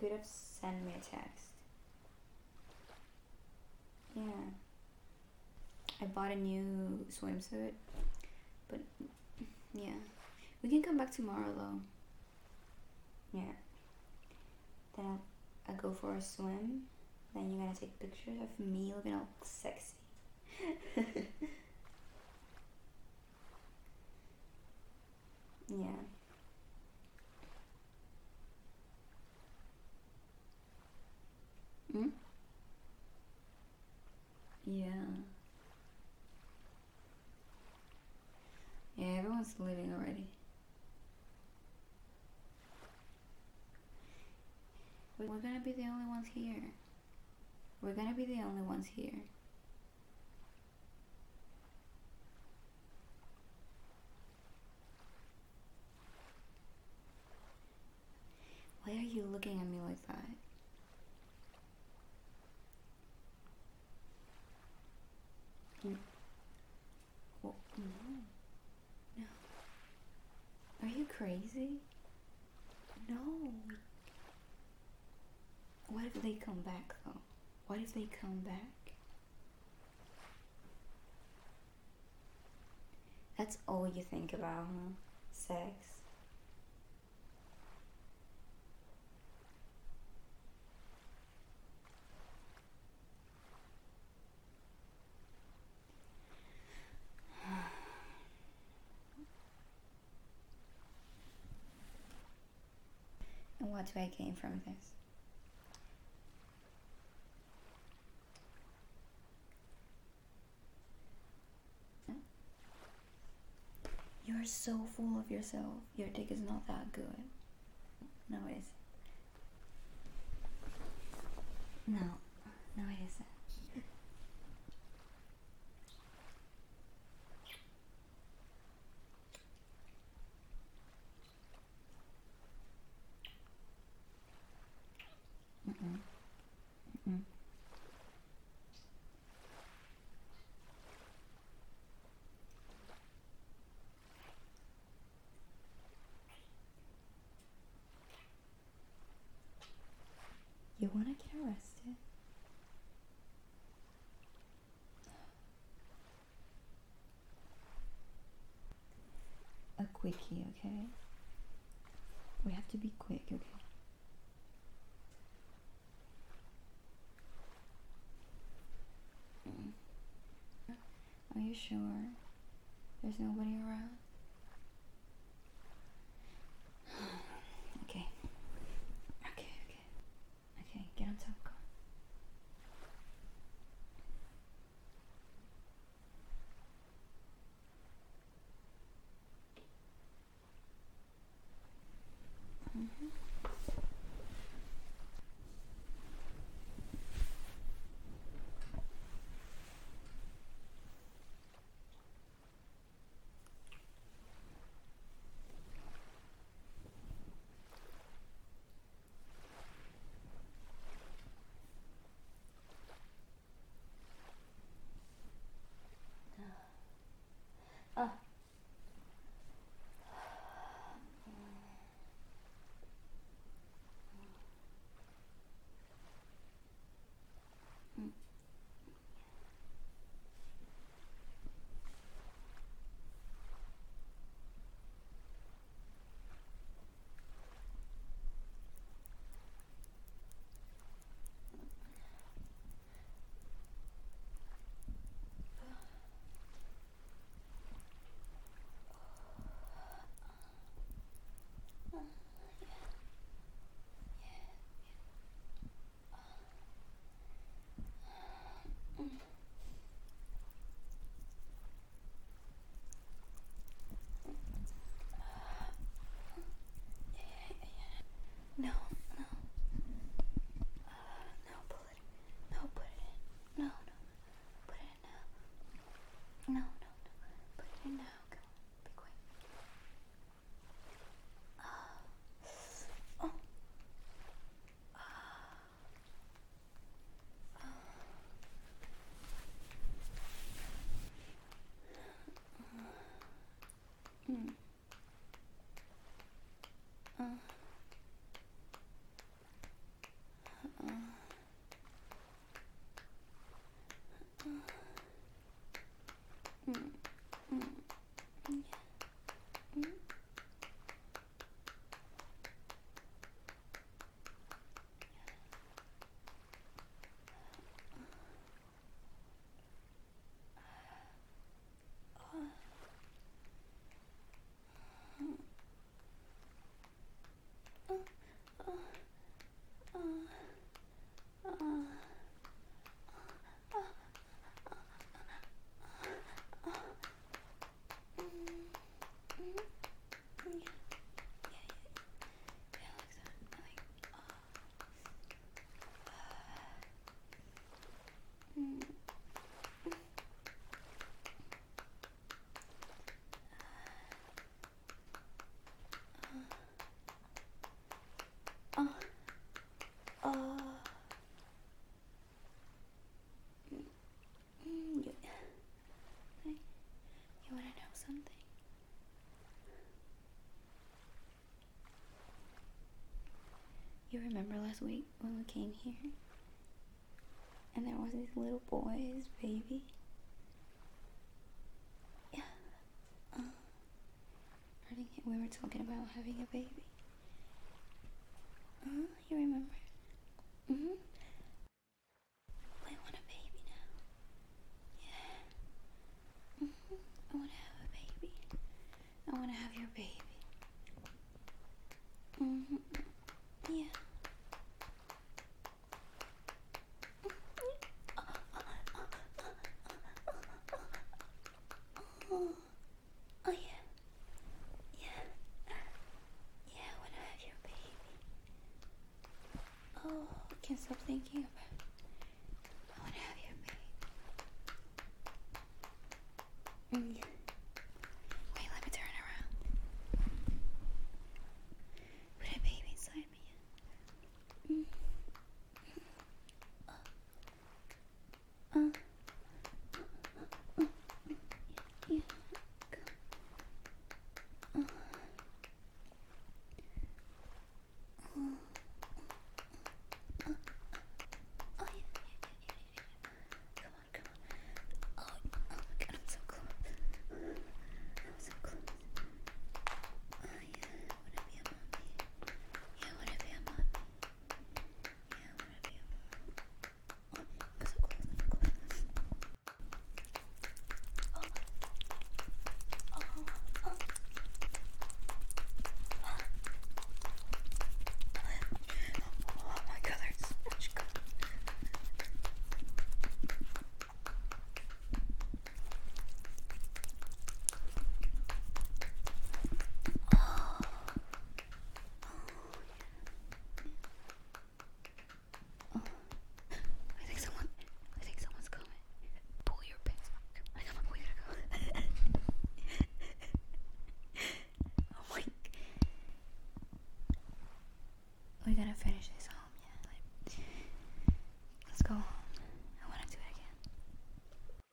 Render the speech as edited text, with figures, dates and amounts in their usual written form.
could have sent me a text. Yeah. I bought a new swimsuit, but yeah. We can come back tomorrow though. Yeah. Then I'll go for a swim. Then you're gonna take pictures of me looking all sexy. Yeah. Hmm? Yeah. Yeah, everyone's leaving already. We're gonna be the only ones here. We're gonna be the only ones here. Why are you looking at me like that? Mm. Well, no. No. Are you crazy? No. What if they come back though? What if they come back? That's all you think about, huh? Sex. And what do I gain from this? You're so full of yourself. Your dick is not that good. No, it isn't. No. No, it isn't. Mm-mm. Mm-mm. You wanna get arrested? A quickie, okay? We have to be quick, okay? Are you sure? There's nobody around? Okay. Okay, okay. Okay, get on top, go on. Ah. No, no. No, pull it. No, put it in. No, no. Put it in now. No, no, no. Put it in now. Come on. Be quick. Oh. Mm. You wanna know something? You remember last week when we came here and there was this little boy's baby? Yeah. We were talking about having a baby. You remember? I want a baby now. Yeah. I want to have a baby. I want to have your baby. Yeah. Oh yeah. Yeah. Yeah, I want to have your baby. Oh, I can't stop thinking about it. I want to have your baby. Wait, let me turn around. Put a baby inside me. Yeah. Go.